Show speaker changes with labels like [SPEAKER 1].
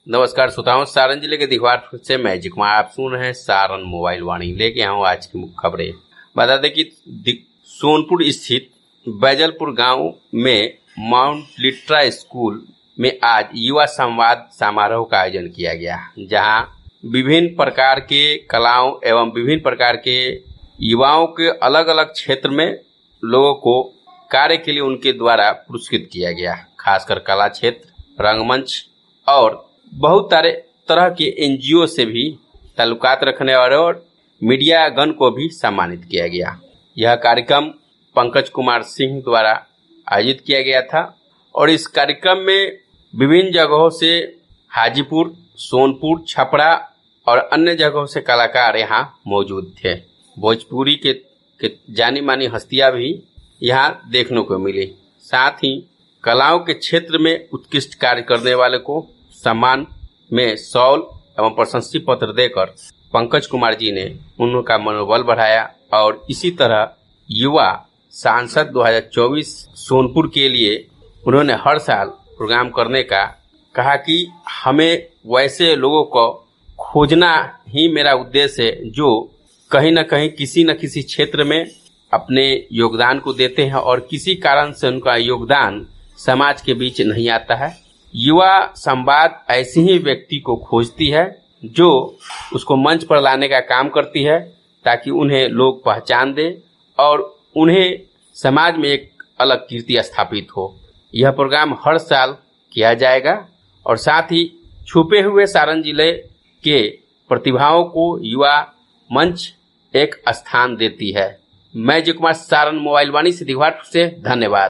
[SPEAKER 1] नमस्कार श्रोताओं, सारण जिले के दिघवार से मैं अजय कुमार आप सुन रहे हैं सारण मोबाइल वाणी। लेके आऊँ आज की मुख्य खबरें। बता दें कि सोनपुर स्थित बैजलपुर गांव में माउंट लिट्रा स्कूल में आज युवा संवाद समारोह का आयोजन किया गया, जहां विभिन्न प्रकार के कलाओं एवं विभिन्न प्रकार के युवाओं के अलग अलग क्षेत्र में लोगों को कार्य के लिए उनके द्वारा पुरस्कृत किया गया। खासकर कला क्षेत्र, रंगमंच और बहुत सारे तरह के एनजीओ से भी ताल्लुकात रखने वाले और मीडिया गण को भी सम्मानित किया गया। यह कार्यक्रम पंकज कुमार सिंह द्वारा आयोजित किया गया था और इस कार्यक्रम में विभिन्न जगहों से हाजीपुर, सोनपुर, छपरा और अन्य जगहों से कलाकार यहाँ मौजूद थे। भोजपुरी के जानी मानी हस्तियां भी यहाँ देखने को मिली। साथ ही कलाओं के क्षेत्र में उत्कृष्ट कार्य करने वाले को सम्मान में शॉल एवं प्रशंसा पत्र देकर पंकज कुमार जी ने उनका मनोबल बढ़ाया और इसी तरह युवा सांसद 2024 सोनपुर के लिए उन्होंने हर साल प्रोग्राम करने का कहा कि हमें वैसे लोगों को खोजना ही मेरा उद्देश्य है जो कहीं न कहीं किसी न किसी क्षेत्र में अपने योगदान को देते हैं और किसी कारण से उनका योगदान समाज के बीच नहीं आता है। युवा संवाद ऐसे ही व्यक्ति को खोजती है जो उसको मंच पर लाने का काम करती है, ताकि उन्हें लोग पहचान दें और उन्हें समाज में एक अलग कीर्ति स्थापित हो। यह प्रोग्राम हर साल किया जाएगा और साथ ही छुपे हुए सारण जिले के प्रतिभाओं को युवा मंच एक स्थान देती है। मैं अजय कुमार, सारण मोबाइल वाणी से दिघवार से, धन्यवाद।